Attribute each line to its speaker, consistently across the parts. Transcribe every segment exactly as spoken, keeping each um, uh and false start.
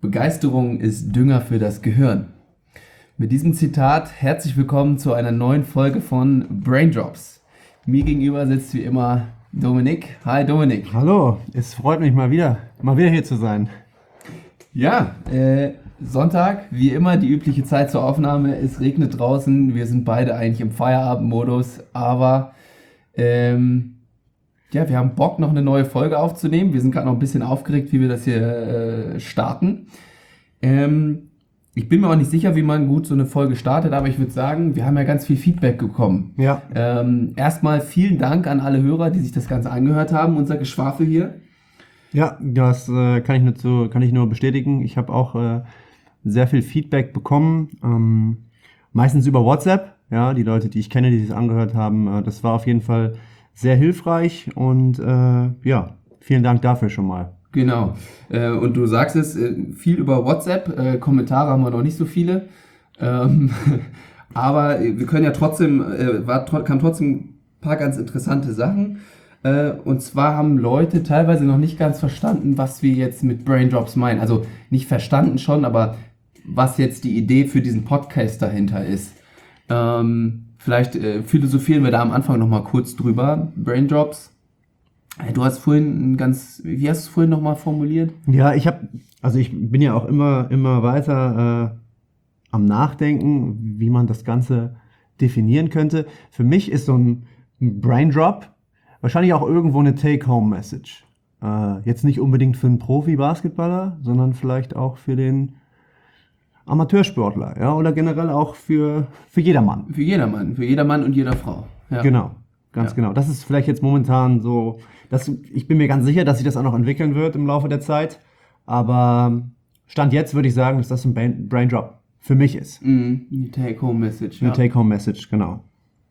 Speaker 1: Begeisterung ist Dünger für das Gehirn. Mit diesem Zitat herzlich willkommen zu einer neuen Folge von Braindrops. Mir gegenüber sitzt wie immer Dominik. Hi Dominik.
Speaker 2: Hallo, es freut mich mal wieder, mal wieder hier zu sein.
Speaker 1: Ja, äh, Sonntag, wie immer die übliche Zeit zur Aufnahme. Es regnet draußen, wir sind beide eigentlich im Feierabendmodus, aber ähm, ja, wir haben Bock, noch eine neue Folge aufzunehmen. Wir sind gerade noch ein bisschen aufgeregt, wie wir das hier äh, starten. Ähm, ich bin mir auch nicht sicher, wie man gut so eine Folge startet, aber ich würde sagen, wir haben ja ganz viel Feedback bekommen.
Speaker 2: Ja.
Speaker 1: Ähm, erstmal vielen Dank an alle Hörer, die sich das Ganze angehört haben, unser Geschwafel hier.
Speaker 2: Ja, das äh, kann ich nur zu, kann ich nur bestätigen. Ich habe auch äh, sehr viel Feedback bekommen, ähm, meistens über WhatsApp. Ja, die Leute, die ich kenne, die sich das angehört haben, äh, das war auf jeden Fall sehr hilfreich und äh, ja, vielen Dank dafür schon mal.
Speaker 1: Genau. Äh, und du sagst es, äh, viel über WhatsApp, äh, Kommentare haben wir noch nicht so viele. Ähm, aber wir können ja trotzdem, äh, war, kamen trotzdem ein paar ganz interessante Sachen. Äh, und zwar haben Leute teilweise noch nicht ganz verstanden, was wir jetzt mit Braindrops meinen. Also nicht verstanden schon, aber was jetzt die Idee für diesen Podcast dahinter ist. Ähm, vielleicht äh, philosophieren wir da am Anfang nochmal kurz drüber. Braindrops. Du hast vorhin ein ganz, wie hast du es vorhin nochmal formuliert?
Speaker 2: Ja, ich habe, also ich bin ja auch immer, immer weiter äh, am Nachdenken, wie man das Ganze definieren könnte. Für mich ist so ein Braindrop wahrscheinlich auch irgendwo eine Take-Home-Message. Äh, jetzt nicht unbedingt für einen Profi-Basketballer, sondern vielleicht auch für den Amateursportler, ja, oder generell auch für, für jedermann.
Speaker 1: Für jedermann, für jedermann und jeder Frau. Ja.
Speaker 2: Genau, ganz ja. genau. Das ist vielleicht jetzt momentan so, das, ich bin mir ganz sicher, dass sich das auch noch entwickeln wird im Laufe der Zeit, aber Stand jetzt würde ich sagen, dass das ein Braindrop für mich ist.
Speaker 1: Mhm, eine Take-Home-Message.
Speaker 2: Eine
Speaker 1: ja.
Speaker 2: Take-Home-Message, genau.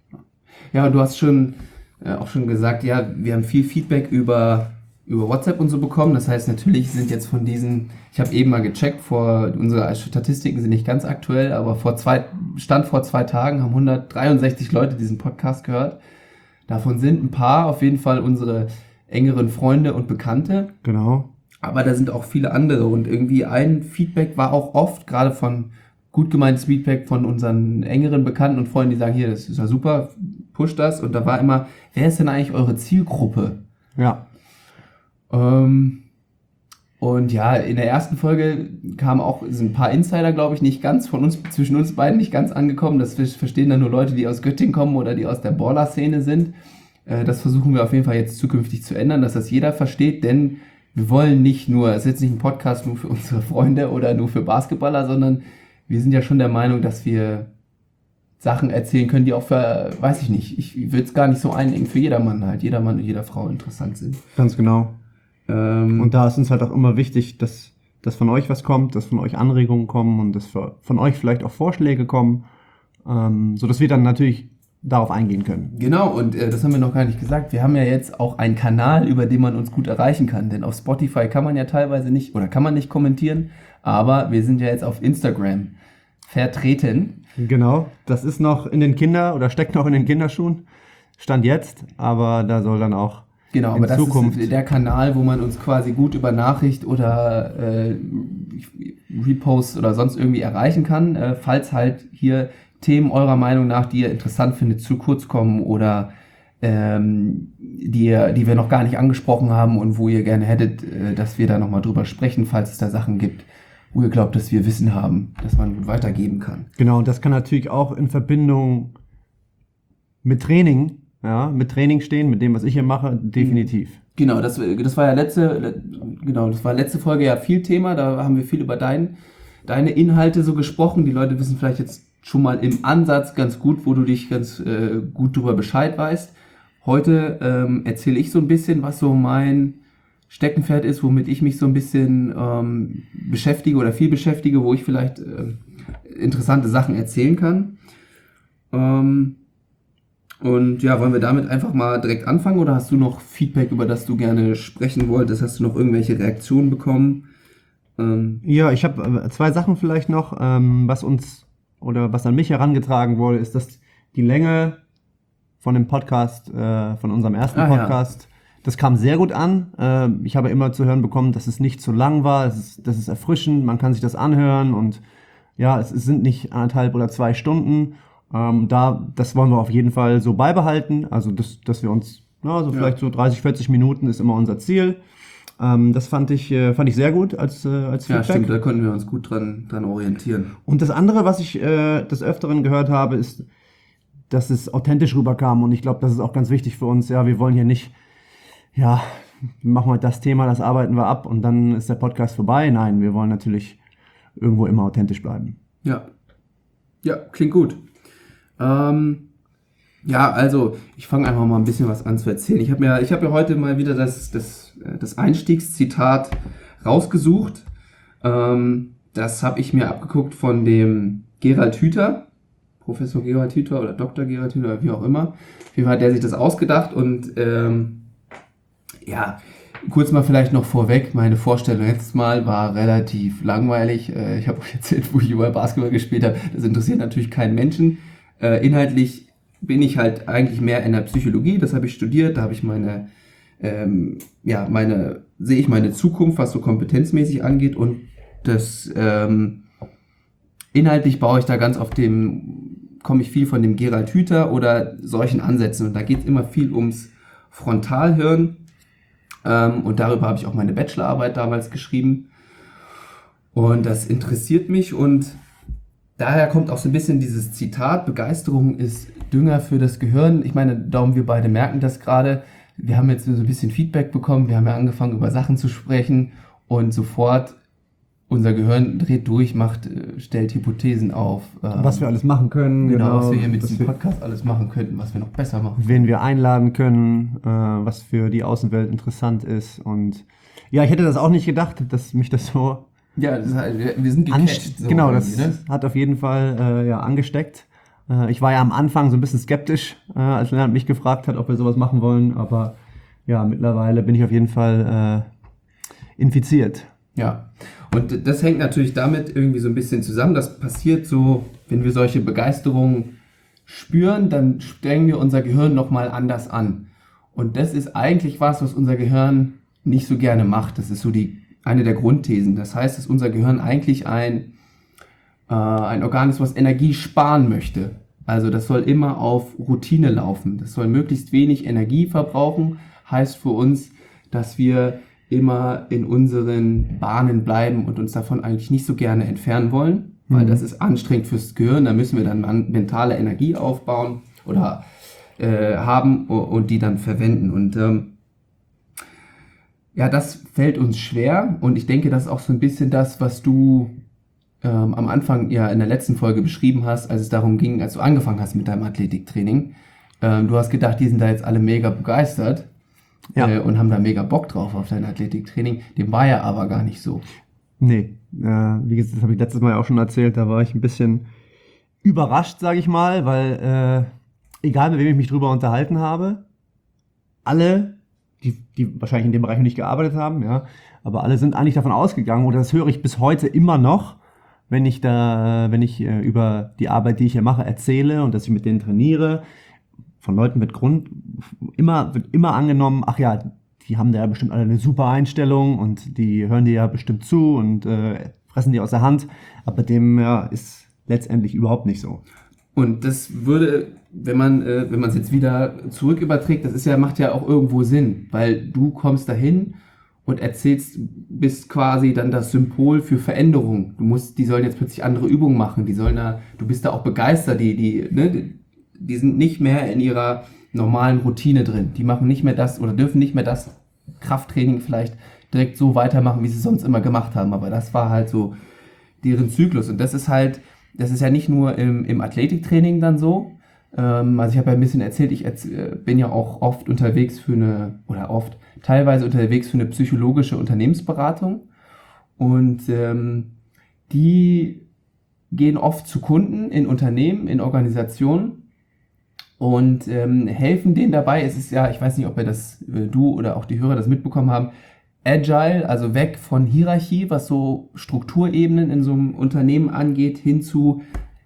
Speaker 1: Ja, und du hast schon äh, auch schon gesagt, ja, wir haben viel Feedback über, über WhatsApp und so bekommen. Das heißt, natürlich sind jetzt von diesen, ich habe eben mal gecheckt, vor unsere Statistiken sind nicht ganz aktuell, aber vor zwei, Stand vor zwei Tagen haben hundertdreiundsechzig Leute diesen Podcast gehört. Davon sind ein paar auf jeden Fall unsere engeren Freunde und Bekannte.
Speaker 2: Genau.
Speaker 1: Aber da sind auch viele andere und irgendwie ein Feedback war auch oft, gerade von gut gemeintes Feedback von unseren engeren Bekannten und Freunden, die sagen, hier, das ist ja super, push das. Und da war immer, wer ist denn eigentlich eure Zielgruppe?
Speaker 2: Ja.
Speaker 1: Ähm, und ja, in der ersten Folge kamen auch, sind ein paar Insider, glaube ich, nicht ganz von uns, zwischen uns beiden nicht ganz angekommen. Das verstehen dann nur Leute, die aus Göttingen kommen oder die aus der Baller-Szene sind. Äh, das versuchen wir auf jeden Fall jetzt zukünftig zu ändern, dass das jeder versteht, denn wir wollen nicht nur, es ist jetzt nicht ein Podcast nur für unsere Freunde oder nur für Basketballer, sondern wir sind ja schon der Meinung, dass wir Sachen erzählen können, die auch für, weiß ich nicht, ich würde es gar nicht so einengen, für jedermann halt, jeder Mann und jeder Frau interessant sind.
Speaker 2: Ganz genau.
Speaker 1: Ähm,
Speaker 2: und da ist uns halt auch immer wichtig, dass, dass von euch was kommt, dass von euch Anregungen kommen und dass von euch vielleicht auch Vorschläge kommen, ähm, sodass wir dann natürlich darauf eingehen können.
Speaker 1: Genau, und äh, das haben wir noch gar nicht gesagt. Wir haben ja jetzt auch einen Kanal, über den man uns gut erreichen kann, denn auf Spotify kann man ja teilweise nicht, oder kann man nicht kommentieren, aber wir sind ja jetzt auf Instagram vertreten.
Speaker 2: Genau, das ist noch in den Kinder- oder steckt noch in den Kinderschuhen, Stand jetzt, aber da soll dann auch
Speaker 1: Genau,
Speaker 2: in
Speaker 1: aber das
Speaker 2: Zukunft
Speaker 1: ist der Kanal, wo man uns quasi gut über Nachricht oder äh, Repost oder sonst irgendwie erreichen kann, äh, falls halt hier Themen eurer Meinung nach, die ihr interessant findet, zu kurz kommen oder ähm, die, ihr, die wir noch gar nicht angesprochen haben und wo ihr gerne hättet, äh, dass wir da nochmal drüber sprechen, falls es da Sachen gibt, wo ihr glaubt, dass wir Wissen haben, dass man gut weitergeben kann.
Speaker 2: Genau, und das kann natürlich auch in Verbindung mit Training, ja, mit Training stehen, mit dem, was ich hier mache, definitiv.
Speaker 1: Genau, das, das war ja letzte, genau, das war letzte Folge ja viel Thema, da haben wir viel über dein, deine Inhalte so gesprochen. Die Leute wissen vielleicht jetzt schon mal im Ansatz ganz gut, wo du dich ganz äh, gut drüber Bescheid weißt. Heute ähm, erzähle ich so ein bisschen, was so mein Steckenpferd ist, womit ich mich so ein bisschen ähm, beschäftige oder viel beschäftige, wo ich vielleicht äh, interessante Sachen erzählen kann. Ähm, und ja, wollen wir damit einfach mal direkt anfangen oder hast du noch Feedback, über das du gerne sprechen wolltest? Hast du noch irgendwelche Reaktionen bekommen?
Speaker 2: Ähm, ja, ich habe zwei Sachen vielleicht noch, ähm, was uns oder was an mich herangetragen wurde, ist, dass die Länge von dem Podcast, äh, von unserem ersten
Speaker 1: ah,
Speaker 2: Podcast,
Speaker 1: ja.
Speaker 2: Das kam sehr gut an. Äh, ich habe immer zu hören bekommen, dass es nicht zu lang war, es ist, das ist erfrischend, man kann sich das anhören und ja, es, es sind nicht anderthalb oder zwei Stunden. Ähm, da, das wollen wir auf jeden Fall so beibehalten, also das, dass wir uns, na, so ja. vielleicht so dreißig, vierzig Minuten ist immer unser Ziel. Ähm, das fand ich, äh, fand ich sehr gut als, äh, als Feedback.
Speaker 1: Ja, stimmt, da konnten wir uns gut dran, dran orientieren.
Speaker 2: Und das andere, was ich äh, des Öfteren gehört habe, ist, dass es authentisch rüberkam und ich glaube, das ist auch ganz wichtig für uns. Ja, wir wollen hier nicht, ja, machen wir das Thema, das arbeiten wir ab und dann ist der Podcast vorbei. Nein, wir wollen natürlich irgendwo immer authentisch bleiben.
Speaker 1: Ja, ja, klingt gut. Ähm, ja, also ich fange einfach mal ein bisschen was an zu erzählen. Ich habe mir, ich habe ja heute mal wieder das, das, das Einstiegszitat rausgesucht. Ähm, das habe ich mir abgeguckt von dem Gerald Hüther, Professor Gerald Hüther oder Doktor Gerald Hüther, wie auch immer. Auf jeden Fall hat der sich das ausgedacht und ähm, ja, kurz mal vielleicht noch vorweg, meine Vorstellung letztes Mal war relativ langweilig. Äh, ich habe euch erzählt, wo ich über Basketball gespielt habe. Das interessiert natürlich keinen Menschen. Äh, inhaltlich bin ich halt eigentlich mehr in der Psychologie, das habe ich studiert, da habe ich meine, ähm, ja, meine, sehe ich meine Zukunft, was so kompetenzmäßig angeht und das ähm, inhaltlich baue ich da ganz auf dem, komme ich viel von dem Gerald Hüther oder solchen Ansätzen und da geht es immer viel ums Frontalhirn ähm, und darüber habe ich auch meine Bachelorarbeit damals geschrieben und das interessiert mich und daher kommt auch so ein bisschen dieses Zitat, Begeisterung ist Dünger für das Gehirn. Ich meine, darum wir beide merken das gerade. Wir haben jetzt so ein bisschen Feedback bekommen. Wir haben ja angefangen, über Sachen zu sprechen und sofort unser Gehirn dreht durch, macht, stellt Hypothesen auf.
Speaker 2: Ähm, was wir alles machen können.
Speaker 1: Genau, genau was wir hier mit diesem Podcast alles machen könnten, was wir noch besser machen.
Speaker 2: Wen wir einladen können, äh, was für die Außenwelt interessant ist. Und ja, ich hätte das auch nicht gedacht, dass mich das so...
Speaker 1: Ja, das heißt, wir sind gecatcht.
Speaker 2: So genau, das ne? hat auf jeden Fall äh, ja, angesteckt. Äh, ich war ja am Anfang so ein bisschen skeptisch, äh, als Lennart mich gefragt hat, ob wir sowas machen wollen. Aber ja, mittlerweile bin ich auf jeden Fall äh, infiziert.
Speaker 1: Ja, und das hängt natürlich damit irgendwie so ein bisschen zusammen. Das passiert so, wenn wir solche Begeisterungen spüren, dann strengen wir unser Gehirn nochmal anders an. Und das ist eigentlich was, was unser Gehirn nicht so gerne macht. Das ist so die eine der Grundthesen. Das heißt, dass unser Gehirn eigentlich ein, äh, ein Organ ist, was Energie sparen möchte. Also das soll immer auf Routine laufen. Das soll möglichst wenig Energie verbrauchen. Heißt für uns, dass wir immer in unseren Bahnen bleiben und uns davon eigentlich nicht so gerne entfernen wollen, weil mhm. das ist anstrengend fürs Gehirn. Da müssen wir dann mentale Energie aufbauen oder äh, haben und die dann verwenden. Und ähm, ja, das fällt uns schwer und ich denke, das ist auch so ein bisschen das, was du ähm, am Anfang ja in der letzten Folge beschrieben hast, als es darum ging, als du angefangen hast mit deinem Athletiktraining. Ähm, du hast gedacht, die sind da jetzt alle mega begeistert ja. äh, und haben da mega Bock drauf auf dein Athletiktraining. Dem war ja aber gar nicht so.
Speaker 2: Nee, äh, wie gesagt, das habe ich letztes Mal auch schon erzählt, da war ich ein bisschen überrascht, sage ich mal, weil äh, egal mit wem ich mich drüber unterhalten habe, alle... Die, die wahrscheinlich in dem Bereich noch nicht gearbeitet haben, ja, aber alle sind eigentlich davon ausgegangen, oder das höre ich bis heute immer noch, wenn ich da, wenn ich äh, über die Arbeit, die ich hier mache, erzähle und dass ich mit denen trainiere, von Leuten mit Grund, immer, wird immer angenommen, ach ja, die haben da ja bestimmt alle eine super Einstellung und die hören dir ja bestimmt zu und äh, fressen die aus der Hand, aber dem ja, ist letztendlich überhaupt nicht so.
Speaker 1: Und das würde, wenn man äh, wenn man es jetzt wieder zurück überträgt, das ist ja, macht ja auch irgendwo Sinn, weil du kommst dahin und erzählst, bist quasi dann das Symbol für Veränderung. Du musst, die sollen jetzt plötzlich andere Übungen machen, die sollen da, du bist da auch begeistert, die, die, ne, die sind nicht mehr in ihrer normalen Routine drin. Die machen nicht mehr das oder dürfen nicht mehr das Krafttraining vielleicht direkt so weitermachen, wie sie sonst immer gemacht haben. Aber das war halt so deren Zyklus. Und das ist halt, das ist ja nicht nur im, im Athletiktraining dann so. Ähm, also ich habe ja ein bisschen erzählt, ich erzähl, bin ja auch oft unterwegs für eine, oder oft, teilweise unterwegs für eine psychologische Unternehmensberatung. Und ähm, die gehen oft zu Kunden in Unternehmen, in Organisationen und ähm, helfen denen dabei. Es ist ja, ich weiß nicht, ob ihr das, äh, du oder auch die Hörer das mitbekommen haben, Agile, also weg von Hierarchie, was so Strukturebenen in so einem Unternehmen angeht, hin zu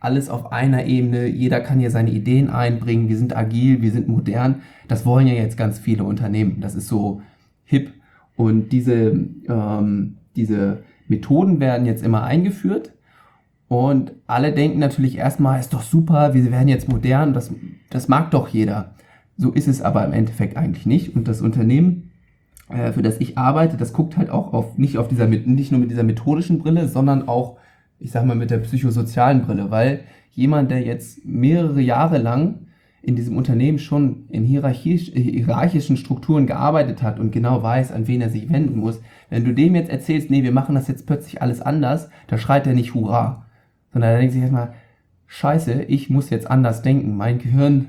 Speaker 1: alles auf einer Ebene, jeder kann hier seine Ideen einbringen, wir sind agil, wir sind modern. Das wollen ja jetzt ganz viele Unternehmen. Das ist so hip. Und diese, ähm, diese Methoden werden jetzt immer eingeführt. Und alle denken natürlich erstmal, ist doch super, wir werden jetzt modern, das, das mag doch jeder. So ist es aber im Endeffekt eigentlich nicht. Und das Unternehmen, äh, für das ich arbeite, das guckt halt auch auf, nicht auf dieser, nicht nur mit dieser methodischen Brille, sondern auch, ich sag mal, mit der psychosozialen Brille, weil jemand, der jetzt mehrere Jahre lang in diesem Unternehmen schon in hierarchisch, hierarchischen Strukturen gearbeitet hat und genau weiß, an wen er sich wenden muss, wenn du dem jetzt erzählst, nee, wir machen das jetzt plötzlich alles anders, da schreit er nicht Hurra, sondern er denkt sich erstmal, scheiße, ich muss jetzt anders denken, mein Gehirn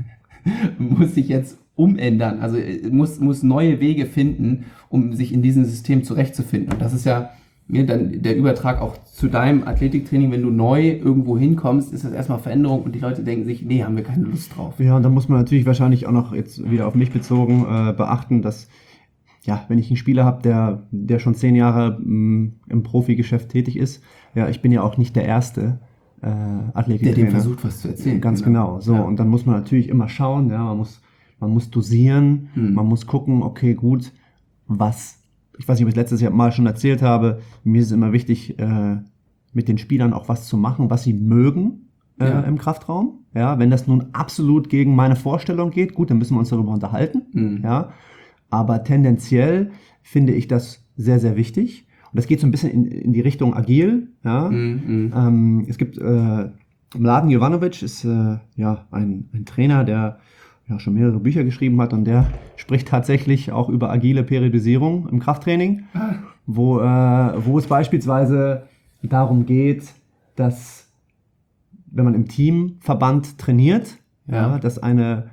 Speaker 1: muss sich jetzt umändern, also muss, muss neue Wege finden, um sich in diesem System zurechtzufinden. Und das ist ja mir dann der Übertrag auch zu deinem Athletiktraining, wenn du neu irgendwo hinkommst, ist das erstmal Veränderung und die Leute denken sich, nee, haben wir keine Lust drauf.
Speaker 2: Ja, und da muss man natürlich wahrscheinlich auch noch jetzt wieder auf mich bezogen äh, beachten, dass, ja, wenn ich einen Spieler habe, der, der schon zehn Jahre mh, im Profigeschäft tätig ist, ja, ich bin ja auch nicht der erste äh, Athletiktrainer.
Speaker 1: Der dem versucht, was zu erzählen.
Speaker 2: Ganz genau. genau. So, ja. Und dann muss man natürlich immer schauen, ja, man muss, man muss dosieren, hm. man muss gucken, okay, gut, was ich weiß nicht, ob ich es letztes Jahr mal schon erzählt habe, mir ist es immer wichtig, äh, mit den Spielern auch was zu machen, was sie mögen äh, ja. im Kraftraum. Ja, wenn das nun absolut gegen meine Vorstellung geht, gut, dann müssen wir uns darüber unterhalten. Mhm. Ja, aber tendenziell finde ich das sehr, sehr wichtig. Und das geht so ein bisschen in, in die Richtung agil. Ja, mhm. ähm, es gibt äh, Mladen Jovanovic ist äh, ja ein, ein Trainer, der ja schon mehrere Bücher geschrieben hat und der spricht tatsächlich auch über agile Periodisierung im Krafttraining, ah. wo, äh, wo es beispielsweise darum geht, dass wenn man im Teamverband trainiert, ja. Ja, dass eine,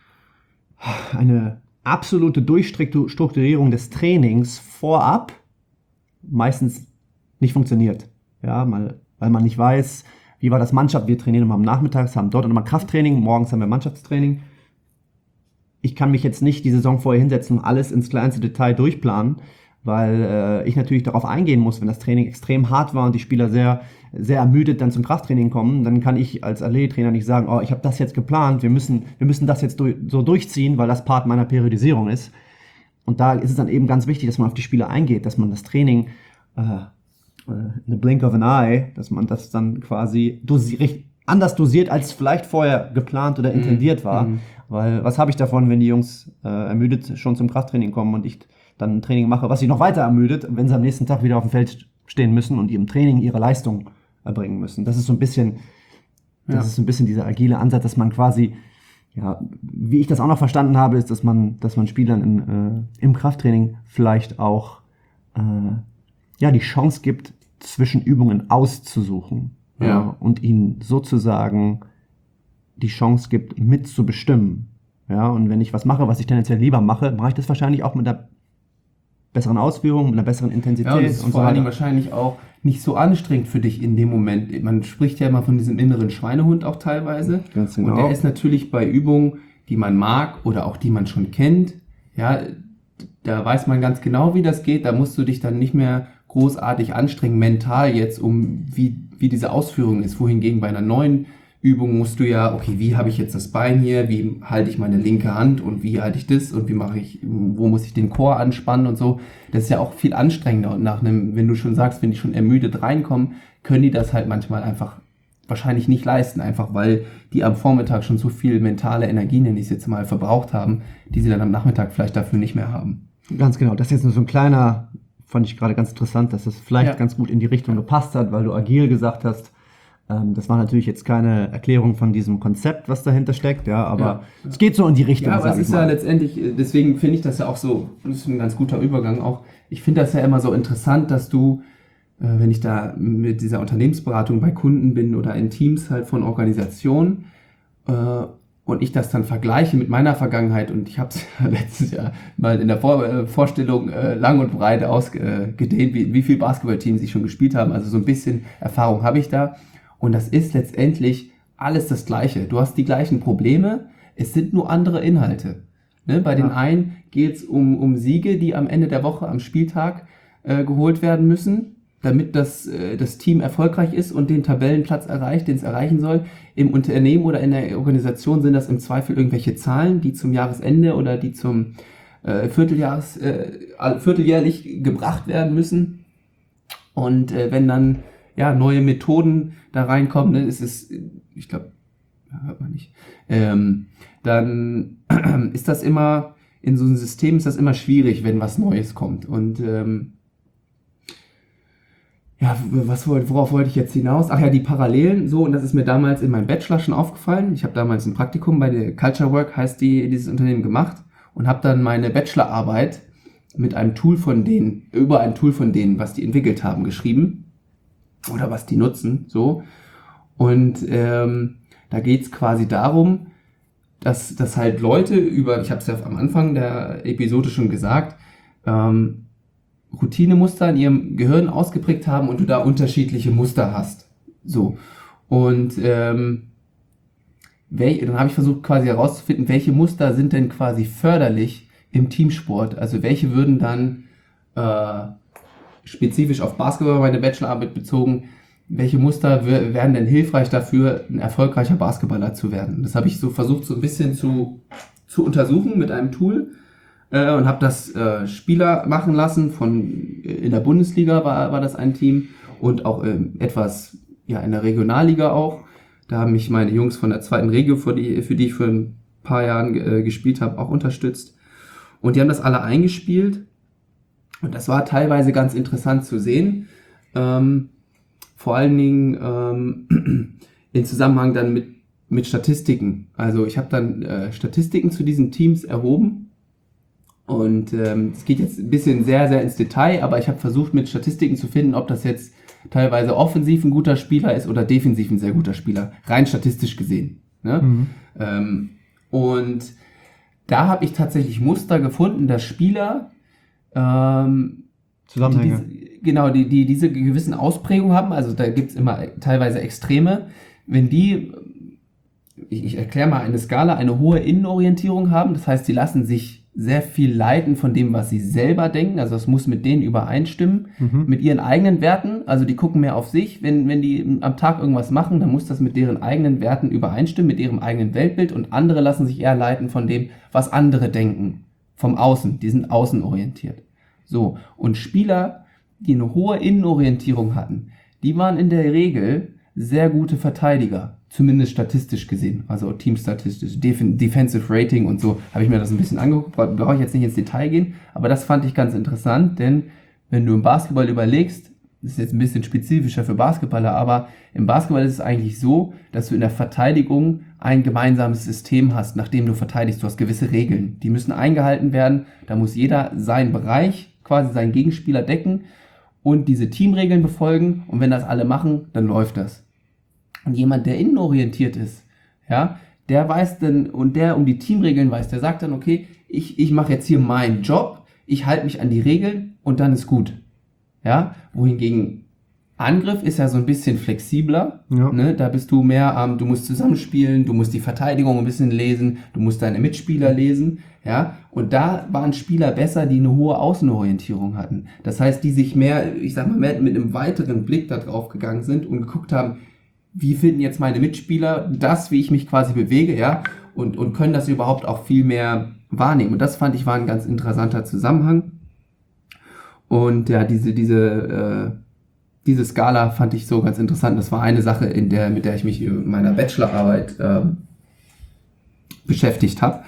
Speaker 2: eine absolute Durchstrukturierung des Trainings vorab meistens nicht funktioniert. Ja, mal, weil man nicht weiß, wie war das Mannschaft, wir trainieren immer am Nachmittag, haben dort immer Krafttraining, morgens haben wir Mannschaftstraining. Ich kann mich jetzt nicht die Saison vorher hinsetzen und alles ins kleinste Detail durchplanen, weil äh, ich natürlich darauf eingehen muss, wenn das Training extrem hart war und die Spieler sehr, sehr ermüdet dann zum Krafttraining kommen, dann kann ich als Athletiktrainer nicht sagen, oh, ich habe das jetzt geplant, wir müssen, wir müssen das jetzt durch, so durchziehen, weil das Part meiner Periodisierung ist. Und da ist es dann eben ganz wichtig, dass man auf die Spieler eingeht, dass man das Training äh, in a blink of an eye, dass man das dann quasi dosi- anders dosiert, als vielleicht vorher geplant oder intendiert war. Mhm. Weil was habe ich davon, wenn die Jungs äh, ermüdet schon zum Krafttraining kommen und ich dann ein Training mache, was sie noch weiter ermüdet, wenn sie am nächsten Tag wieder auf dem Feld stehen müssen und im Training ihre Leistung erbringen müssen. Das ist so ein bisschen, das ja. ist so ein bisschen dieser agile Ansatz, dass man quasi, ja, wie ich das auch noch verstanden habe, ist, dass man, dass man Spielern in, äh, im Krafttraining vielleicht auch äh, ja die Chance gibt, zwischen Übungen auszusuchen, ja. Ja, und ihnen sozusagen die Chance gibt, mitzubestimmen. Ja, und wenn ich was mache, was ich tendenziell lieber mache, mache ich das wahrscheinlich auch mit einer besseren Ausführung, mit einer besseren Intensität.
Speaker 1: Ja, und das ist
Speaker 2: und
Speaker 1: vor
Speaker 2: so
Speaker 1: allen Dingen wahrscheinlich auch nicht so anstrengend für dich in dem Moment. Man spricht ja immer von diesem inneren Schweinehund auch teilweise.
Speaker 2: Ganz genau.
Speaker 1: Und der ist natürlich bei Übungen, die man mag oder auch die man schon kennt, ja, da weiß man ganz genau, wie das geht. Da musst du dich dann nicht mehr großartig anstrengen, mental jetzt, um wie, wie diese Ausführung ist. Wohingegen bei einer neuen Übung musst du ja, okay, wie habe ich jetzt das Bein hier, wie halte ich meine linke Hand und wie halte ich das und wie mache ich, wo muss ich den Core anspannen und so. Das ist ja auch viel anstrengender und nach einem, wenn du schon sagst, wenn die schon ermüdet reinkommen, können die das halt manchmal einfach wahrscheinlich nicht leisten, einfach weil die am Vormittag schon so viel mentale Energie, nenne ich es jetzt mal, verbraucht haben, die sie dann am Nachmittag vielleicht dafür nicht mehr haben.
Speaker 2: Ganz genau, das ist jetzt nur so ein kleiner, fand ich gerade ganz interessant, dass das vielleicht ja. ganz gut in die Richtung gepasst hat, weil du agil gesagt hast. Das war natürlich jetzt keine Erklärung von diesem Konzept, was dahinter steckt, ja, aber ja, ja. es geht so in die Richtung.
Speaker 1: Ja, aber es ist mal. ja letztendlich, deswegen finde ich das ja auch so, das ist ein ganz guter Übergang auch. Ich finde das ja immer so interessant, dass du, wenn ich da mit dieser Unternehmensberatung bei Kunden bin oder in Teams halt von Organisationen und ich das dann vergleiche mit meiner Vergangenheit und ich habe es ja letztes Jahr mal in der Vor- Vorstellung lang und breit ausgedehnt, wie, wie viele Basketballteams ich schon gespielt habe, also so ein bisschen Erfahrung habe ich da. Und das ist letztendlich alles das Gleiche. Du hast die gleichen Probleme, es sind nur andere Inhalte. Ne? Bei ja. den einen geht es um, um Siege, die am Ende der Woche, am Spieltag äh, geholt werden müssen. damit das, äh, das Team erfolgreich ist und den Tabellenplatz erreicht, den es erreichen soll. Im Unternehmen oder in der Organisation sind das im Zweifel irgendwelche Zahlen, die zum Jahresende oder die zum äh, Vierteljahres, äh, vierteljährlich gebracht werden müssen. Und äh, wenn dann ja neue Methoden da reinkommen, ne, ist es, ich glaube, hört man nicht, ähm, dann ist das immer, in so einem System ist das immer schwierig, wenn was Neues kommt. Und ähm, ja, was, worauf wollte ich jetzt hinaus? Ach ja, die Parallelen, so, und das ist mir damals in meinem Bachelor schon aufgefallen. Ich habe damals ein Praktikum bei der Culture Work, heißt die, dieses Unternehmen, gemacht und habe dann meine Bachelorarbeit mit einem Tool von denen, über ein Tool von denen, was die entwickelt haben, geschrieben oder was die nutzen, so. Und ähm, da geht's quasi darum, dass, dass halt Leute über, ich habe es ja am Anfang der Episode schon gesagt, ähm, Routinemuster in ihrem Gehirn ausgeprägt haben und du da unterschiedliche Muster hast. So. Und ähm, welch, dann habe ich versucht quasi herauszufinden, welche Muster sind denn quasi förderlich im Teamsport. Also welche würden dann äh, spezifisch auf Basketball, meine Bachelorarbeit bezogen, welche Muster w- wären denn hilfreich dafür, ein erfolgreicher Basketballer zu werden. Das habe ich so versucht, so ein bisschen zu, zu untersuchen mit einem Tool. Äh, und habe das äh, Spieler machen lassen, von in der Bundesliga war, war das ein Team und auch ähm, etwas ja in der Regionalliga auch. Da haben mich meine Jungs von der zweiten Regio, für die, für die ich für ein paar Jahren äh, gespielt habe, auch unterstützt. Und die haben das alle eingespielt und das war teilweise ganz interessant zu sehen. Ähm, vor allen Dingen ähm, in Zusammenhang dann mit, mit Statistiken. Also ich habe dann äh, Statistiken zu diesen Teams erhoben. Und ähm, es geht jetzt ein bisschen sehr, sehr ins Detail, aber ich habe versucht, mit Statistiken zu finden, ob das jetzt teilweise offensiv ein guter Spieler ist oder defensiv ein sehr guter Spieler, rein statistisch gesehen. Ne? Mhm. Ähm, und da habe ich tatsächlich Muster gefunden, dass Spieler ähm,
Speaker 2: Zusammenhänge.
Speaker 1: Die, die, genau, die, die diese gewissen Ausprägungen haben, also da gibt's immer teilweise Extreme, wenn die, ich, ich erkläre mal eine Skala, eine hohe Innenorientierung haben, das heißt, sie lassen sich sehr viel leiten von dem, was sie selber denken, also es muss mit denen übereinstimmen, mhm. mit ihren eigenen Werten, also die gucken mehr auf sich, wenn, wenn die am Tag irgendwas machen, dann muss das mit deren eigenen Werten übereinstimmen, mit ihrem eigenen Weltbild und andere lassen sich eher leiten von dem, was andere denken, vom Außen, die sind außenorientiert. So, und Spieler, die eine hohe Innenorientierung hatten, die waren in der Regel sehr gute Verteidiger, zumindest statistisch gesehen, also teamstatistisch, Def- Defensive Rating und so, habe ich mir das ein bisschen angeguckt, brauche ich jetzt nicht ins Detail gehen, aber das fand ich ganz interessant, denn wenn du im Basketball überlegst, das ist jetzt ein bisschen spezifischer für Basketballer, aber im Basketball ist es eigentlich so, dass du in der Verteidigung ein gemeinsames System hast, nachdem du verteidigst, du hast gewisse Regeln, die müssen eingehalten werden, da muss jeder seinen Bereich, quasi seinen Gegenspieler decken und diese Teamregeln befolgen und wenn das alle machen, dann läuft das. Und jemand, der innenorientiert ist, ja, der weiß dann, und der um die Teamregeln weiß, der sagt dann, okay, ich, ich mache jetzt hier meinen Job, ich halte mich an die Regeln und dann ist gut. Ja, wohingegen Angriff ist ja so ein bisschen flexibler, ja. Ne? Da bist du mehr am, ähm, du musst zusammenspielen, du musst die Verteidigung ein bisschen lesen, du musst deine Mitspieler lesen, ja, und da waren Spieler besser, die eine hohe Außenorientierung hatten. Das heißt, die sich mehr, ich sag mal, mehr mit einem weiteren Blick da drauf gegangen sind und geguckt haben, wie finden jetzt meine Mitspieler das, wie ich mich quasi bewege, ja, und, und können das überhaupt auch viel mehr wahrnehmen. Und das fand ich war ein ganz interessanter Zusammenhang. Und ja, diese, diese, äh, diese Skala fand ich so ganz interessant. Das war eine Sache, in der, mit der ich mich in meiner Bachelorarbeit äh, beschäftigt habe.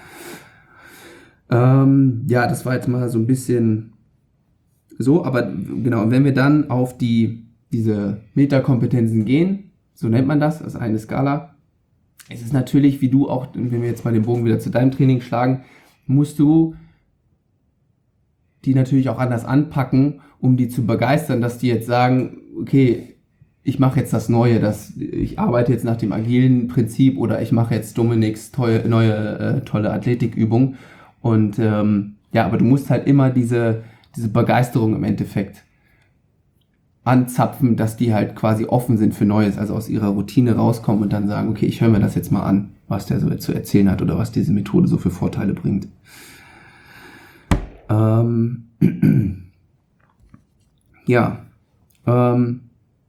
Speaker 1: Ähm, ja, das war jetzt mal so ein bisschen so, aber genau, und wenn wir dann auf die, diese Metakompetenzen gehen, so nennt man das, das ist eine Skala. Es ist natürlich, wie du auch, wenn wir jetzt mal den Bogen wieder zu deinem Training schlagen, musst du die natürlich auch anders anpacken, um die zu begeistern, dass die jetzt sagen, okay, ich mache jetzt das Neue, das, ich arbeite jetzt nach dem agilen Prinzip oder ich mache jetzt Dominiks tolle, neue äh, tolle Athletikübung. Und ähm, ja, aber du musst halt immer diese, diese Begeisterung im Endeffekt anzapfen, dass die halt quasi offen sind für Neues, also aus ihrer Routine rauskommen und dann sagen, okay, ich höre mir das jetzt mal an, was der so zu erzählen hat oder was diese Methode so für Vorteile bringt. Ähm, ja, Ähm,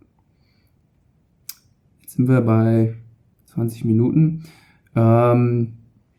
Speaker 1: jetzt sind wir bei zwanzig Minuten. Ähm,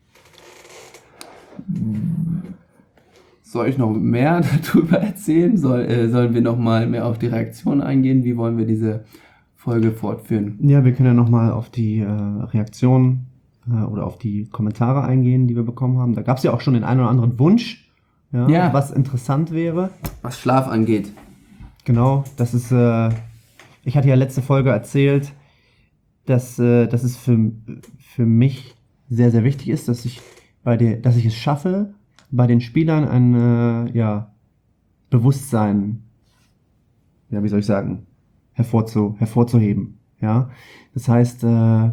Speaker 1: soll ich noch mehr darüber erzählen? Soll, äh, sollen wir noch mal mehr auf die Reaktion eingehen? Wie wollen wir diese Folge fortführen?
Speaker 2: Ja, wir können ja nochmal auf die äh, Reaktion äh, oder auf die Kommentare eingehen, die wir bekommen haben. Da gab es ja auch schon den einen oder anderen Wunsch, ja,
Speaker 1: Ja.
Speaker 2: was interessant wäre.
Speaker 1: Was Schlaf angeht.
Speaker 2: Genau, das ist, äh, ich hatte ja letzte Folge erzählt, dass, äh, dass es für, für mich sehr, sehr wichtig ist, dass ich, bei der, dass ich es schaffe, bei den Spielern ein äh, ja, Bewusstsein, ja, wie soll ich sagen, hervorzu, hervorzuheben. Ja? Das heißt, äh,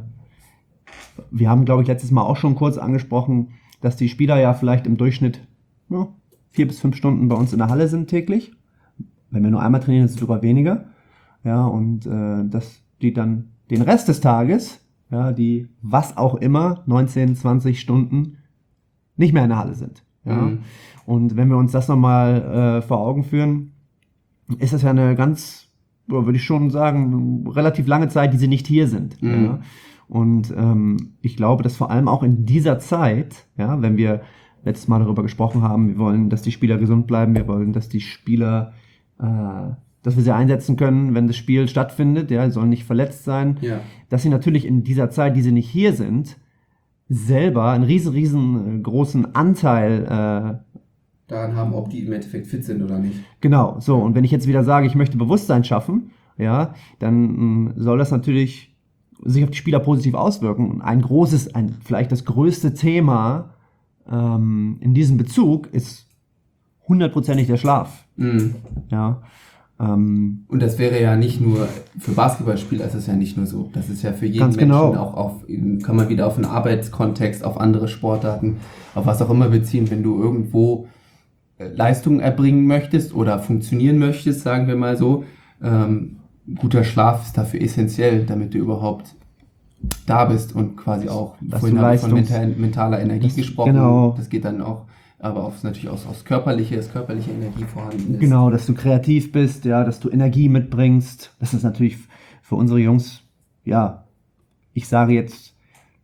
Speaker 2: wir haben, glaube ich, letztes Mal auch schon kurz angesprochen, dass die Spieler ja vielleicht im Durchschnitt ja, vier bis fünf Stunden bei uns in der Halle sind täglich. Wenn wir nur einmal trainieren, ist es sogar weniger. Ja, und äh, dass die dann den Rest des Tages, ja, die was auch immer, neunzehn, zwanzig Stunden nicht mehr in der Halle sind. Ja.
Speaker 1: Mhm.
Speaker 2: Und wenn wir uns das nochmal äh, vor Augen führen, ist das ja eine ganz, würde ich schon sagen, relativ lange Zeit, die sie nicht hier sind.
Speaker 1: Mhm.
Speaker 2: Ja. Und ähm, ich glaube, dass vor allem auch in dieser Zeit, ja, wenn wir letztes Mal darüber gesprochen haben, wir wollen, dass die Spieler gesund bleiben, wir wollen, dass die Spieler, äh, dass wir sie einsetzen können, wenn das Spiel stattfindet, ja, sie sollen nicht verletzt sein,
Speaker 1: Ja.
Speaker 2: dass sie natürlich in dieser Zeit, die sie nicht hier sind, selber einen riesen, riesen großen Anteil äh,
Speaker 1: Daran haben, ob die im Endeffekt fit sind oder nicht.
Speaker 2: Genau, so, und wenn ich jetzt wieder sage, ich möchte Bewusstsein schaffen, ja, dann mh, soll das natürlich sich auf die Spieler positiv auswirken. Und ein großes, ein, vielleicht das größte Thema ähm, in diesem Bezug ist hundertprozentig der Schlaf.
Speaker 1: Mhm.
Speaker 2: Ja, ähm,
Speaker 1: Und das wäre ja nicht nur, für Basketballspieler ist es ja nicht nur so. Das ist ja für jeden
Speaker 2: Ganz
Speaker 1: Menschen
Speaker 2: genau.
Speaker 1: auch auf, kann man wieder auf einen Arbeitskontext, auf andere Sportarten, auf was auch immer beziehen, wenn du irgendwo äh, Leistungen erbringen möchtest oder funktionieren möchtest, sagen wir mal so. Ähm, guter Schlaf ist dafür essentiell, damit du überhaupt da bist und quasi auch,
Speaker 2: Dass
Speaker 1: vorhin
Speaker 2: du
Speaker 1: habe ich von
Speaker 2: Leistungs-
Speaker 1: mental, mentaler Energie
Speaker 2: Das-
Speaker 1: gesprochen,
Speaker 2: genau.
Speaker 1: das geht dann auch, aber auch natürlich aus, aus körperliche, dass körperliche Energie vorhanden ist.
Speaker 2: Genau, dass du kreativ bist, ja, dass du Energie mitbringst. Das ist natürlich für unsere Jungs, ja, ich sage jetzt,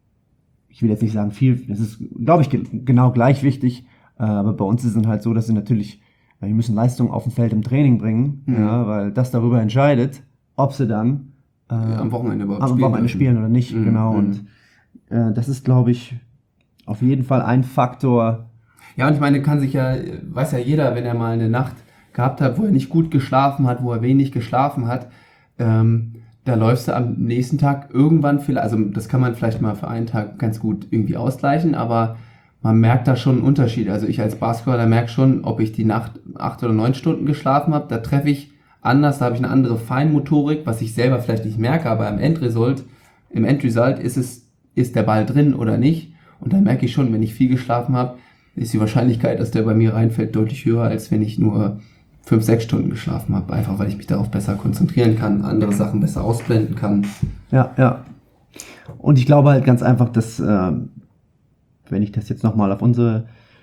Speaker 2: ich will jetzt nicht sagen viel, das ist, glaube ich, ge- genau gleich wichtig, äh, aber bei uns ist es halt so, dass sie natürlich, ja, die müssen Leistung auf dem Feld im Training bringen,
Speaker 1: Mhm.
Speaker 2: ja, weil das darüber entscheidet, ob sie dann äh,
Speaker 1: Am Wochenende überhaupt
Speaker 2: am
Speaker 1: spielen
Speaker 2: Wochenende
Speaker 1: dürfen.
Speaker 2: spielen oder nicht,
Speaker 1: Mhm,
Speaker 2: genau,
Speaker 1: mhm.
Speaker 2: und äh, das ist, glaube ich, auf jeden Fall ein Faktor.
Speaker 1: Ja, und ich meine, kann sich ja, weiß ja jeder, wenn er mal eine Nacht gehabt hat, wo er nicht gut geschlafen hat, wo er wenig geschlafen hat, ähm, da läufst du am nächsten Tag irgendwann vielleicht, also das kann man vielleicht mal für einen Tag ganz gut irgendwie ausgleichen, aber man merkt da schon einen Unterschied. Also ich als Basketballer merke schon, ob ich die Nacht acht oder neun Stunden geschlafen habe, da treffe ich anders, da habe ich eine andere Feinmotorik, was ich selber vielleicht nicht merke, aber im Endresult, im Endresult ist es, ist der Ball drin oder nicht. Und dann merke ich schon, wenn ich viel geschlafen habe, ist die Wahrscheinlichkeit, dass der bei mir reinfällt, deutlich höher, als wenn ich nur fünf, sechs Stunden geschlafen habe. Einfach, weil ich mich darauf besser konzentrieren kann, andere Sachen besser ausblenden kann.
Speaker 2: Ja, ja. Und ich glaube halt ganz einfach, dass, ähm, wenn ich das jetzt nochmal auf unsere,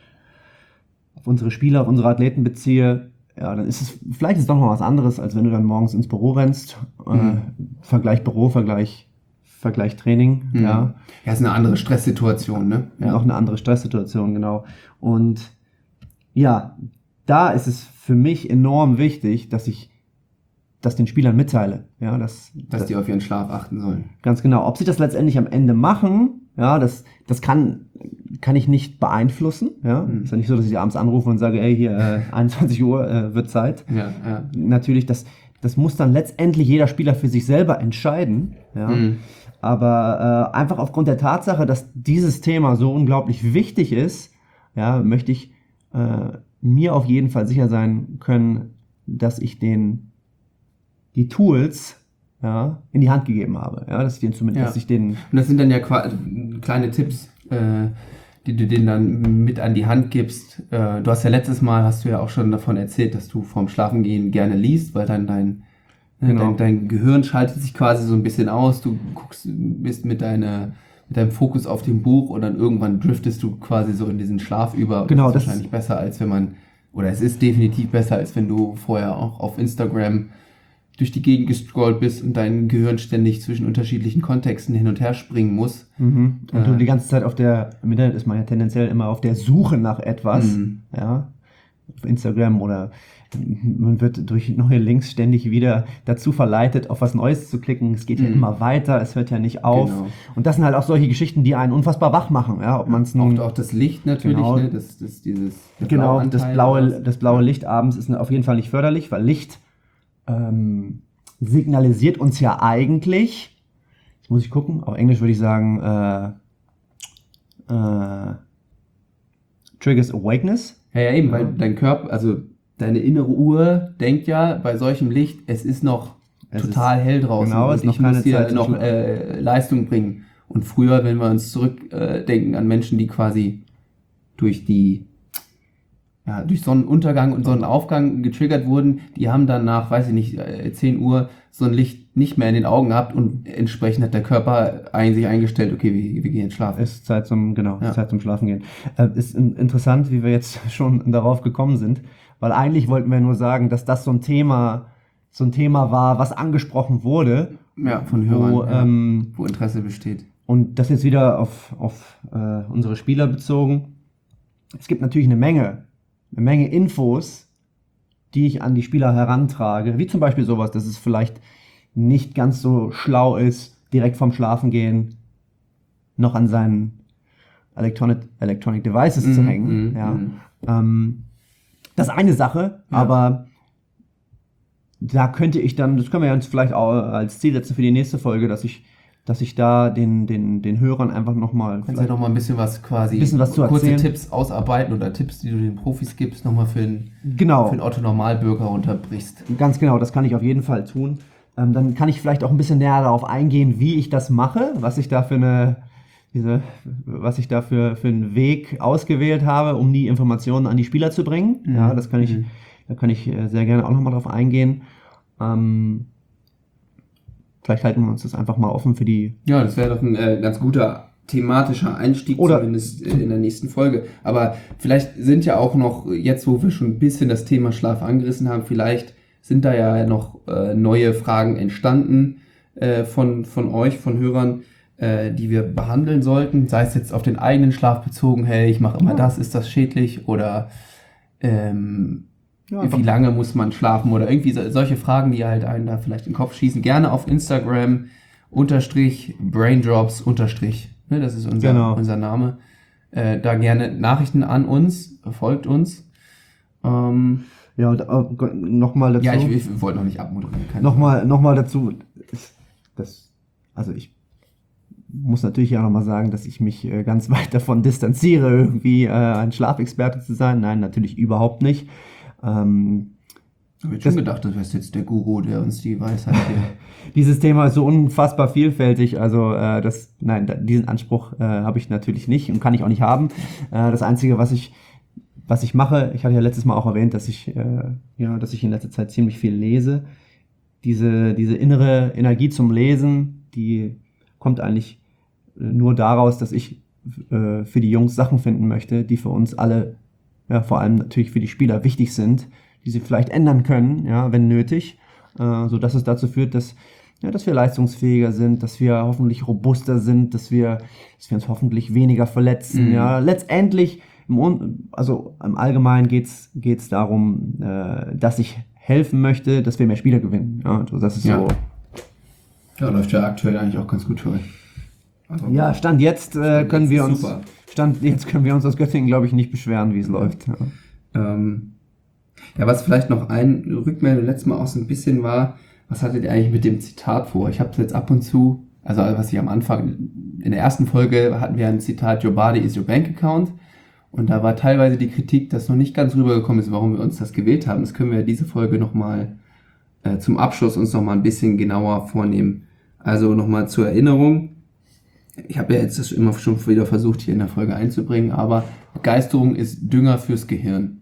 Speaker 2: auf unsere Spieler, auf unsere Athleten beziehe, ja, dann ist es, vielleicht ist es doch noch was anderes, als wenn du dann morgens ins Büro rennst. Äh,
Speaker 1: Mhm.
Speaker 2: Vergleich Büro, Vergleich, Vergleich Training,
Speaker 1: Mhm.
Speaker 2: ja.
Speaker 1: Ja, ist eine andere Stresssituation, ne?
Speaker 2: Ja. Noch eine andere Stresssituation, genau. Und ja, da ist es für mich enorm wichtig, dass ich das den Spielern mitteile. Ja, dass,
Speaker 1: Dass die auf ihren Schlaf achten sollen.
Speaker 2: Ganz genau. Ob sie das letztendlich am Ende machen, ja, das, das kann, kann ich nicht beeinflussen. Ja,
Speaker 1: Mhm.
Speaker 2: ist ja nicht so, dass ich sie abends anrufe und sage, ey, hier, äh, einundzwanzig Uhr äh, wird Zeit.
Speaker 1: Ja, ja.
Speaker 2: Natürlich, das, das muss dann letztendlich jeder Spieler für sich selber entscheiden. Ja.
Speaker 1: Mhm.
Speaker 2: Aber äh, einfach aufgrund der Tatsache, dass dieses Thema so unglaublich wichtig ist, ja, möchte ich äh, mir auf jeden Fall sicher sein können, dass ich den die Tools ja, in die Hand gegeben habe. Ja, dass ich den zumindest,
Speaker 1: Ja.
Speaker 2: dass ich den
Speaker 1: Und das sind dann ja qua- kleine Tipps, äh, die du denen dann mit an die Hand gibst. Äh, du hast ja letztes Mal, hast du ja auch schon davon erzählt, dass du vorm Schlafengehen gerne liest, weil dann dein, äh,
Speaker 2: Genau.
Speaker 1: dein, dein Gehirn schaltet sich quasi so ein bisschen aus. Du guckst, bist mit, deiner, mit deinem Fokus auf dem Buch und dann irgendwann driftest du quasi so in diesen Schlaf über.
Speaker 2: Genau,
Speaker 1: das ist
Speaker 2: das-
Speaker 1: wahrscheinlich besser, als wenn man, oder es ist definitiv besser, als wenn du vorher auch auf Instagram durch die Gegend gescrollt bist und dein Gehirn ständig zwischen unterschiedlichen Kontexten hin und her springen muss.
Speaker 2: Mhm. Und
Speaker 1: Äh,
Speaker 2: du die ganze Zeit auf der, im Internet ist man ja tendenziell immer auf der Suche nach etwas,
Speaker 1: Mhm.
Speaker 2: ja, auf Instagram oder man wird durch neue Links ständig wieder dazu verleitet, auf was Neues zu klicken. Es geht ja
Speaker 1: Mhm.
Speaker 2: immer weiter, es hört ja nicht auf.
Speaker 1: Genau.
Speaker 2: Und das sind halt auch solche Geschichten, die einen unfassbar wach machen, ja, ob man es nun...
Speaker 1: Auch, auch das Licht natürlich,
Speaker 2: Genau.
Speaker 1: ne? das, das, dieses, der
Speaker 2: Genau, das
Speaker 1: Blauanteil
Speaker 2: blaue,
Speaker 1: oder was.
Speaker 2: das blaue Licht abends ist auf jeden Fall nicht förderlich, weil Licht ähm, signalisiert uns ja eigentlich, jetzt muss ich gucken, auf Englisch würde ich sagen, äh, äh, triggers awakeness.
Speaker 1: Ja, ja, eben,
Speaker 2: Ja.
Speaker 1: weil dein Körper, also deine innere Uhr denkt ja bei solchem Licht, es ist noch
Speaker 2: Es
Speaker 1: total hell draußen
Speaker 2: genau,
Speaker 1: und
Speaker 2: ist noch
Speaker 1: ich muss
Speaker 2: keine
Speaker 1: hier
Speaker 2: Zeit zum
Speaker 1: noch
Speaker 2: Schlafen.
Speaker 1: äh, Leistung bringen. Und früher, wenn wir uns zurückdenken äh, denken an Menschen, die quasi durch die ja, durch Sonnenuntergang und Sonnenaufgang getriggert wurden, die haben dann nach, weiß ich nicht, äh, zehn Uhr so ein Licht nicht mehr in den Augen gehabt und entsprechend hat der Körper ein, sich eingestellt, okay, wir, wir gehen jetzt schlafen.
Speaker 2: Ist Zeit zum, genau,
Speaker 1: Ja.
Speaker 2: ist Zeit zum Schlafen gehen. Äh, ist in, interessant, wie wir jetzt schon darauf gekommen sind, weil eigentlich wollten wir nur sagen, dass das so ein Thema, so ein Thema war, was angesprochen wurde.
Speaker 1: Ja, von Hörern,
Speaker 2: wo,
Speaker 1: ja,
Speaker 2: ähm,
Speaker 1: wo Interesse besteht.
Speaker 2: Und das jetzt wieder auf, auf äh, unsere Spieler bezogen. Es gibt natürlich eine Menge, eine Menge Infos, die ich an die Spieler herantrage, wie zum Beispiel sowas, dass es vielleicht nicht ganz so schlau ist, direkt vorm Schlafengehen noch an seinen Electronic, Electronic Devices zu
Speaker 1: Mhm,
Speaker 2: hängen.
Speaker 1: mhm,
Speaker 2: Ja.
Speaker 1: mhm.
Speaker 2: Ähm, das ist eine Sache,
Speaker 1: Ja.
Speaker 2: aber da könnte ich dann, das können wir uns vielleicht auch als Ziel setzen für die nächste Folge, dass ich, dass ich da den, den, den Hörern einfach nochmal
Speaker 1: Kannst du ja noch mal ein bisschen was quasi,
Speaker 2: Bisschen was zu
Speaker 1: kurze
Speaker 2: erzählen.
Speaker 1: Tipps ausarbeiten oder Tipps, die du den Profis gibst, nochmal für den,
Speaker 2: genau,
Speaker 1: für den Otto-Normalbürger runterbrichst.
Speaker 2: ganz genau, das kann ich auf jeden Fall tun. Ähm, dann kann ich vielleicht auch ein bisschen näher darauf eingehen, wie ich das mache, was ich da für eine, diese, was ich da für, für einen Weg ausgewählt habe, um die Informationen an die Spieler zu bringen.
Speaker 1: Mhm.
Speaker 2: Ja, das kann ich,
Speaker 1: Mhm.
Speaker 2: da kann ich äh, sehr gerne auch nochmal drauf eingehen. Ähm, vielleicht halten wir uns das einfach mal offen für die.
Speaker 1: Ja, das wäre doch ein äh, ganz guter thematischer Einstieg,
Speaker 2: Oder-
Speaker 1: zumindest äh, in der nächsten Folge. Aber vielleicht sind ja auch noch, jetzt wo wir schon ein bisschen das Thema Schlaf angerissen haben, vielleicht sind da ja noch äh, neue Fragen entstanden äh, von, von euch, von Hörern, äh, die wir behandeln sollten. Sei es jetzt auf den eigenen Schlaf bezogen, hey, ich mache immer
Speaker 2: Ja.
Speaker 1: das, ist das schädlich? Oder ähm,
Speaker 2: Ja,
Speaker 1: wie lange muss man schlafen? Oder irgendwie so, solche Fragen, die halt einen da vielleicht in den Kopf schießen. Gerne auf Instagram, unterstrich, Braindrops, unterstrich. Ne, das ist unser,
Speaker 2: Genau.
Speaker 1: unser Name. Äh, da gerne Nachrichten an uns, folgt uns. Ähm,
Speaker 2: Ja, und äh, nochmal dazu.
Speaker 1: ja, ich, ich wollte noch nicht abmoderieren. keine
Speaker 2: Nochmal, nochmal dazu, ist das, also ich muss natürlich auch nochmal sagen, dass ich mich äh, ganz weit davon distanziere, irgendwie äh, ein Schlafexperte zu sein. Nein, natürlich überhaupt nicht. Ähm,
Speaker 1: Ich hätte schon gedacht, du wärst jetzt der Guru, der uns die Weisheit hier...
Speaker 2: dieses Thema ist so unfassbar vielfältig, also äh, das, nein, da, diesen Anspruch äh, habe ich natürlich nicht und kann ich auch nicht haben. Äh, das Einzige, was ich, was ich mache, ich hatte ja letztes Mal auch erwähnt, dass ich, äh, ja, dass ich in letzter Zeit ziemlich viel lese. Diese, diese innere Energie zum Lesen, die kommt eigentlich äh, nur daraus, dass ich äh, für die Jungs Sachen finden möchte, die für uns alle, ja, vor allem natürlich für die Spieler wichtig sind, die sie vielleicht ändern können, ja, wenn nötig, äh, so dass es dazu führt, dass, ja, dass wir leistungsfähiger sind, dass wir hoffentlich robuster sind, dass wir, dass wir uns hoffentlich weniger verletzen,
Speaker 1: Mhm.
Speaker 2: ja, letztendlich, im, Un- also im Allgemeinen geht's geht's darum, äh, dass ich helfen möchte, dass wir mehr Spieler gewinnen, ja, also das ist
Speaker 1: Ja.
Speaker 2: so.
Speaker 1: Ja, läuft ja aktuell eigentlich auch ganz gut für euch. Also,
Speaker 2: Ja, Stand jetzt äh, können
Speaker 1: jetzt
Speaker 2: wir
Speaker 1: ist
Speaker 2: uns,
Speaker 1: super.
Speaker 2: Stand jetzt können wir uns aus Göttingen, glaube ich, nicht beschweren, wie es läuft. Ja.
Speaker 1: Ähm, ja, was vielleicht noch ein Rückmeldung letztes Mal auch so ein bisschen war, was hattet ihr eigentlich mit dem Zitat vor? Ich habe es jetzt ab und zu, also was ich am Anfang, in der ersten Folge hatten wir ein Zitat, Your body is your bank account. Und da war teilweise die Kritik, dass noch nicht ganz rübergekommen ist, warum wir uns das gewählt haben. Das können wir diese Folge nochmal äh, zum Abschluss uns nochmal ein bisschen genauer vornehmen. Also nochmal zur Erinnerung. Ich habe ja jetzt das immer schon wieder versucht, hier in der Folge einzubringen, aber Begeisterung ist Dünger fürs Gehirn.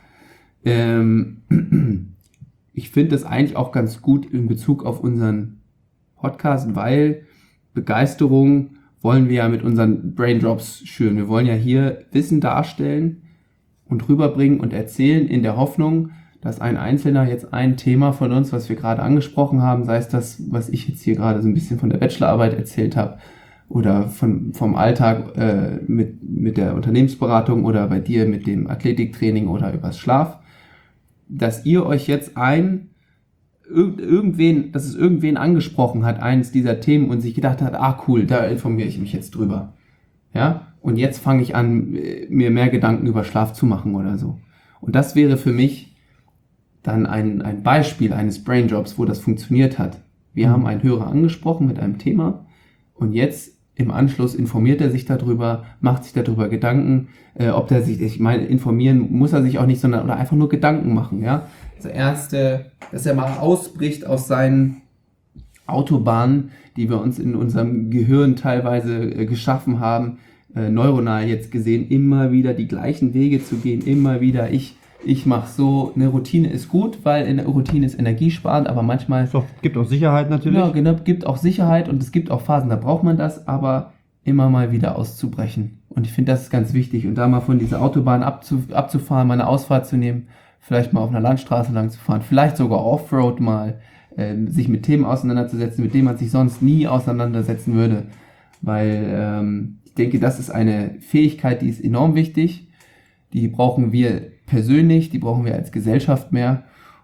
Speaker 1: Ähm, ich finde das eigentlich auch ganz gut in Bezug auf unseren Podcast, weil Begeisterung wollen wir ja mit unseren Braindrops schüren. Wir wollen ja hier Wissen darstellen und rüberbringen und erzählen in der Hoffnung, dass ein Einzelner jetzt ein Thema von uns, was wir gerade angesprochen haben, sei es das, was ich jetzt hier gerade so ein bisschen von der Bachelorarbeit erzählt habe oder von, vom Alltag äh, mit, mit der Unternehmensberatung oder bei dir mit dem Athletiktraining oder übers Schlaf, dass ihr euch jetzt ein, irg- irgendwen, dass es irgendwen angesprochen hat, eines dieser Themen und sich gedacht hat, ah cool, da informiere ich mich jetzt drüber. Ja, und jetzt fange ich an, mir mehr Gedanken über Schlaf zu machen oder so. Und das wäre für mich dann ein, ein Beispiel eines Brainjobs, wo das funktioniert hat. Wir mhm. haben einen Hörer angesprochen mit einem Thema und jetzt im Anschluss informiert er sich darüber, macht sich darüber Gedanken, äh, ob der sich, ich meine, informieren muss er sich auch nicht, sondern oder einfach nur Gedanken machen, ja. Das erste, dass er mal ausbricht aus seinen Autobahnen, die wir uns in unserem Gehirn teilweise äh, geschaffen haben, äh, neuronal jetzt gesehen, immer wieder die gleichen Wege zu gehen, immer wieder, ich Ich mache so, eine Routine ist gut, weil eine Routine ist energiesparend, aber manchmal...
Speaker 2: Es gibt auch Sicherheit natürlich.
Speaker 1: Ja, genau, gibt auch Sicherheit und es gibt auch Phasen, da braucht man das, aber immer mal wieder auszubrechen. Und ich finde, das ist ganz wichtig. Und da mal von dieser Autobahn abzu, abzufahren, mal eine Ausfahrt zu nehmen, vielleicht mal auf einer Landstraße lang zu fahren, vielleicht sogar Offroad mal, äh, sich mit Themen auseinanderzusetzen, mit denen man sich sonst nie auseinandersetzen würde. Weil ähm, ich denke, das ist eine Fähigkeit, die ist enorm wichtig. Die brauchen wir persönlich, die brauchen wir als Gesellschaft mehr.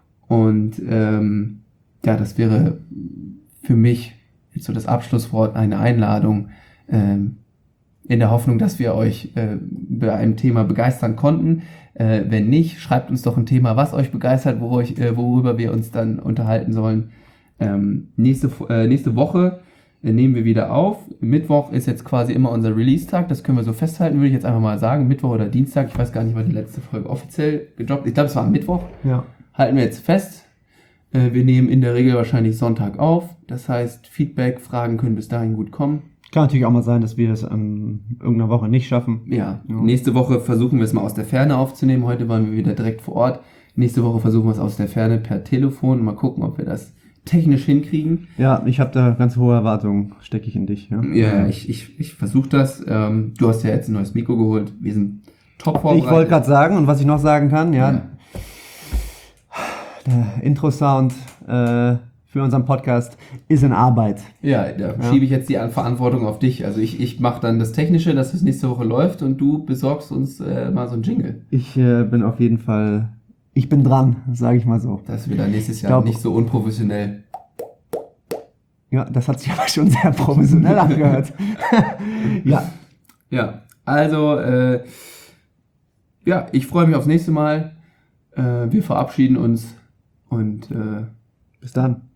Speaker 1: Und ähm, ja, das wäre für mich jetzt so das Abschlusswort, eine Einladung, ähm, in der Hoffnung, dass wir euch äh, bei einem Thema begeistern konnten. Äh, wenn nicht, schreibt uns doch ein Thema, was euch begeistert, wo euch, äh, worüber wir uns dann unterhalten sollen. Ähm, nächste, äh, nächste Woche äh, nehmen wir wieder auf. Mittwoch ist jetzt quasi immer unser Release-Tag, das können wir so festhalten, würde ich jetzt einfach mal sagen. Mittwoch oder Dienstag, ich weiß gar nicht, wann die letzte Folge offiziell gedroppt. Ich glaube, es war am Mittwoch.
Speaker 2: Ja.
Speaker 1: Halten wir jetzt fest. Äh, wir nehmen in der Regel wahrscheinlich Sonntag auf. Das heißt, Feedback, Fragen können bis dahin gut kommen.
Speaker 2: Kann natürlich auch mal sein, dass wir es an irgendeiner Woche nicht schaffen.
Speaker 1: Ja, ja. Nächste Woche versuchen wir es mal aus der Ferne aufzunehmen. Heute waren wir wieder direkt vor Ort. Nächste Woche versuchen wir es aus der Ferne per Telefon. Mal gucken, ob wir das technisch hinkriegen.
Speaker 2: Ja, ich habe da ganz hohe Erwartungen, stecke ich in dich. Ja,
Speaker 1: ja ich, ich, ich versuche das. Ähm, du hast ja jetzt ein neues Mikro geholt. Wir sind top vorbereitet.
Speaker 2: Ich wollte gerade sagen, und was ich noch sagen kann, ja, ja. der Intro-Sound äh, für unseren Podcast ist in Arbeit.
Speaker 1: Ja, da ja. schiebe ich jetzt die Verantwortung auf dich. Also ich, ich mache dann das Technische, dass es nächste Woche läuft und du besorgst uns äh, mal so ein Jingle.
Speaker 2: Ich äh, bin auf jeden Fall, ich bin dran, sage ich mal so.
Speaker 1: Das wird dann nächstes Jahr glaub, nicht so unprofessionell.
Speaker 2: Ja, das hat sich aber schon sehr professionell angehört. ja.
Speaker 1: Ja, also äh, ja, ich freue mich aufs nächste Mal. Äh, wir verabschieden uns und äh,
Speaker 2: bis dann.